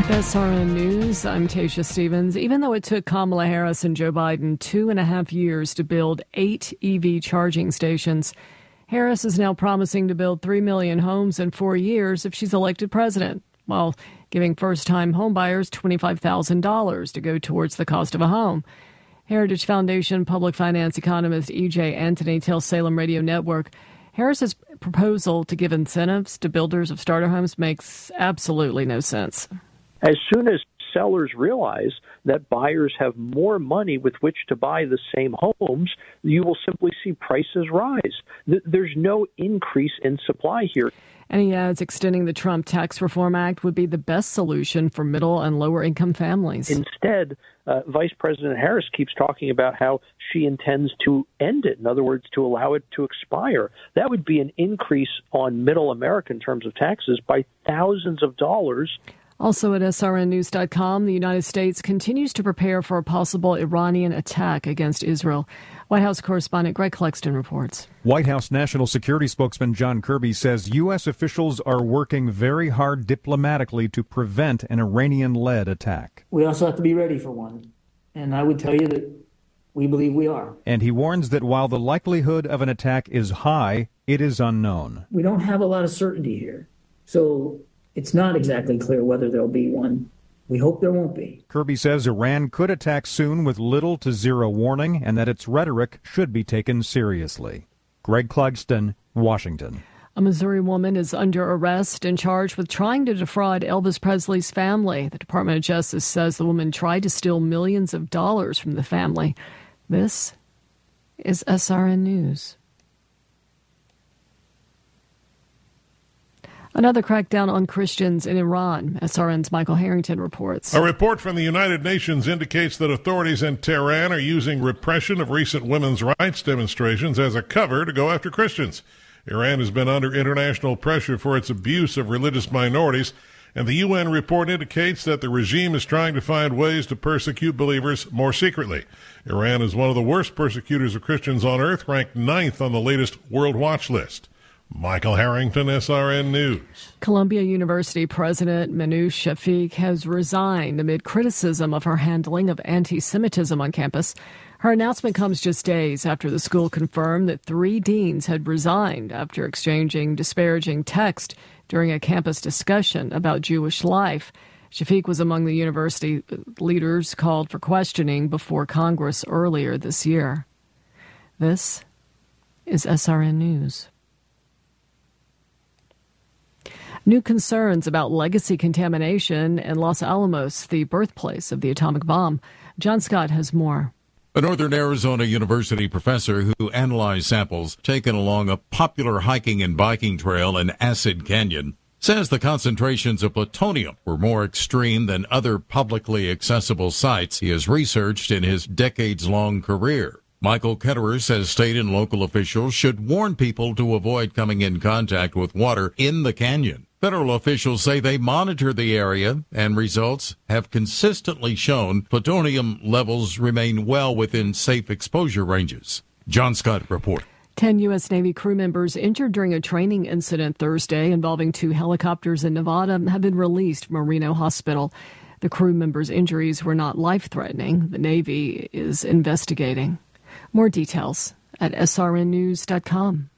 With SRN News, I'm Tasha Stevens. Even though it took Kamala Harris and Joe Biden 2.5 years to build 8 EV charging stations, Harris is now promising to build 3 million homes in 4 years if she's elected president, while giving first-time homebuyers $25,000 to go towards the cost of a home. Heritage Foundation public finance economist E.J. Anthony tells Salem Radio Network, Harris's proposal to give incentives to builders of starter homes makes absolutely no sense. As soon as sellers realize that buyers have more money with which to buy the same homes, you will simply see prices rise. There's no increase in supply here. And he adds extending the Trump Tax Reform Act would be the best solution for middle and lower income families. Instead, Vice President Harris keeps talking about how she intends to end it. In other words, to allow it to expire. That would be an increase on middle America in terms of taxes by thousands of dollars. Also at srnnews.com, the United States continues to prepare for a possible Iranian attack against Israel. White House correspondent Greg Clugston reports. White House National Security spokesman John Kirby says U.S. officials are working very hard diplomatically to prevent an Iranian-led attack. We also have to be ready for one. And I would tell you that we believe we are. And he warns that while the likelihood of an attack is high, it is unknown. We don't have a lot of certainty here. So it's not exactly clear whether there'll be one. We hope there won't be. Kirby says Iran could attack soon with little to zero warning and that its rhetoric should be taken seriously. Greg Clugston, Washington. A Missouri woman is under arrest and charged with trying to defraud Elvis Presley's family. The Department of Justice says the woman tried to steal millions of dollars from the family. This is SRN News. Another crackdown on Christians in Iran. SRN's Michael Harrington reports. A report from the United Nations indicates that authorities in Tehran are using repression of recent women's rights demonstrations as a cover to go after Christians. Iran has been under international pressure for its abuse of religious minorities, and the UN report indicates that the regime is trying to find ways to persecute believers more secretly. Iran is one of the worst persecutors of Christians on earth, ranked 9th on the latest World Watch list. Michael Harrington, SRN News. Columbia University President Minouche Shafik has resigned amid criticism of her handling of anti-Semitism on campus. Her announcement comes just days after the school confirmed that 3 deans had resigned after exchanging disparaging text during a campus discussion about Jewish life. Shafik was among the university leaders called for questioning before Congress earlier this year. This is SRN News. New concerns about legacy contamination in Los Alamos, the birthplace of the atomic bomb. John Scott has more. A Northern Arizona University professor who analyzed samples taken along a popular hiking and biking trail in Acid Canyon says the concentrations of plutonium were more extreme than other publicly accessible sites he has researched in his decades-long career. Michael Ketterer says state and local officials should warn people to avoid coming in contact with water in the canyon. Federal officials say they monitor the area, and results have consistently shown plutonium levels remain well within safe exposure ranges. John Scott report. 10 U.S. Navy crew members injured during a training incident Thursday involving 2 helicopters in Nevada have been released from a Reno hospital. The crew members' injuries were not life-threatening. The Navy is investigating. More details at srnnews.com.